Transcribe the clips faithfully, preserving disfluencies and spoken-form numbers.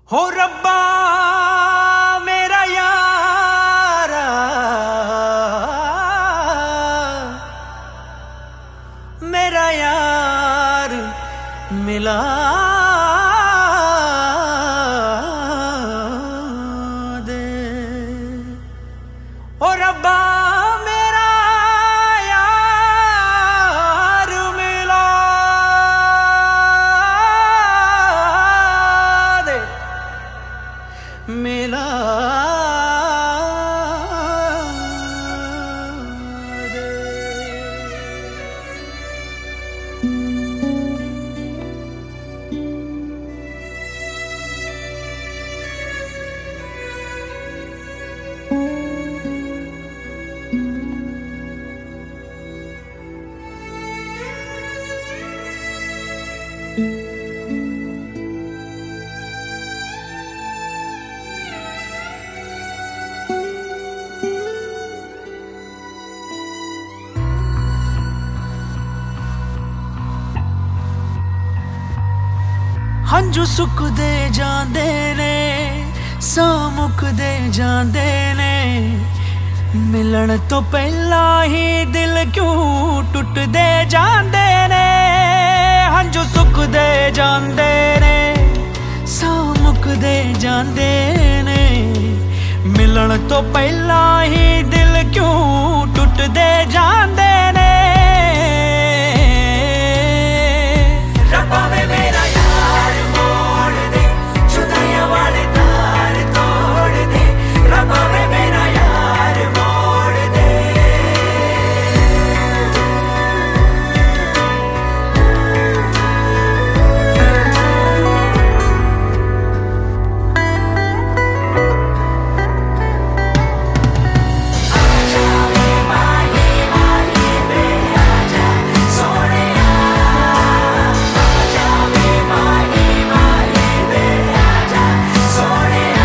हो रब्बा मेरा यारा, मेरा यार मिला दे। हो रब्बा मेरा यार मिला दे, मिला दे। हंजू सुकदे जांदे ने, साह मुकदे जांदे ने, मिलन तो पहला ही दिल क्यों टुटदे जांदे ने। हंजू सुकदे जांदे ने, साह मुकदे जांदे ने, मिलन तो पहला ही दिल क्यों टुटदे जांदे ने। रब्बा वे मेरा यार मोड़ दे, जुदाइयां वाले तार तोड़ दे। रब्बा वे मेरा यार मोड़ दे। आजा वे माही माही वे आजा सोनिया, आजा वे माही माही वे आजा सोनिया।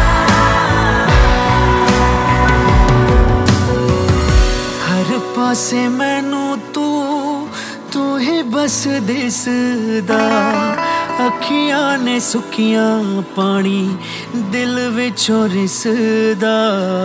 हर पासे मैनू तू तू ही बस दिसदा, अखियां ने सुखियां पानी दिल विचों रिसदा।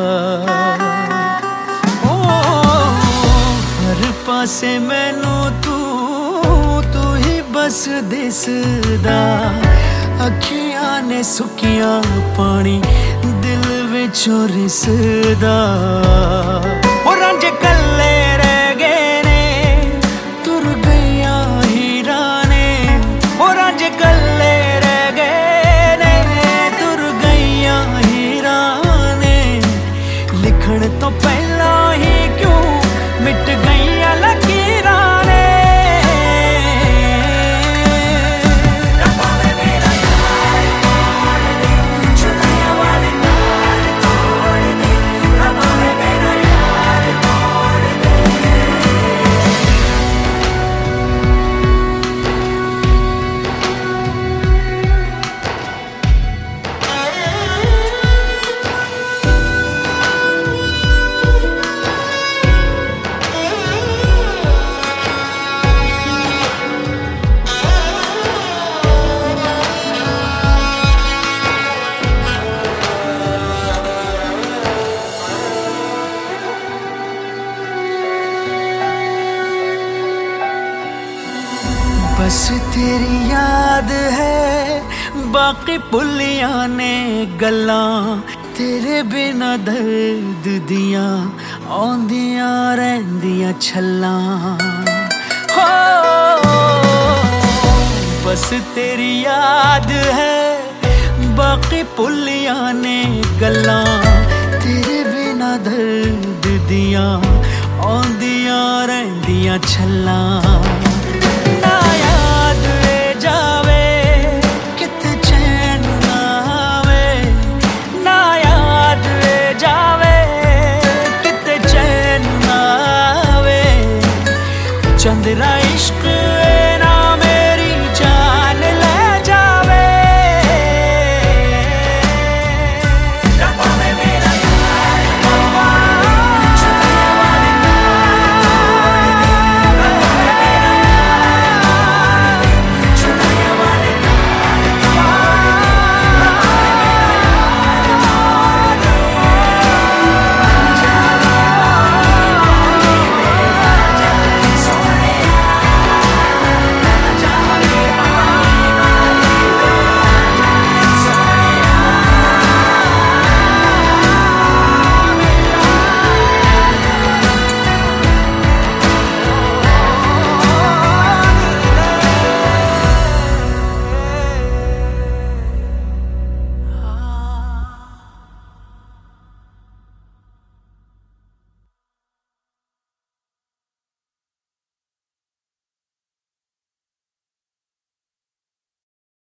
ओ हर पासे मैनू तू तू ही बस दिसदा, अखियां ने सुखियां पानी दिल विचों रिसदा। ओ रांझे कल्ले रह गए ने, तुर गईया हीरा ने। ओ रांझे कल्ले रह गए ने, तुर गईया हीरा ने, लिखण तो पहला ही क्यों मिट गईया लकीरां ने। रब्बा वे मेरा यार मोड़ दे, जुदाइयां वाले तार तोड़ दे। रब्बा वे मेरा यार मोड़ दे। बस तेरी याद है, बाकी भुलियां ने गल्लां, तेरे बिना दर्द दियां आउंदियां रहिंदियां छल्लां। हो बस तेरी याद है, बाकी भुलियां ने गल्लां, तेरे बिना दर्द दियां आउंदियां रहिंदियां छल्लां।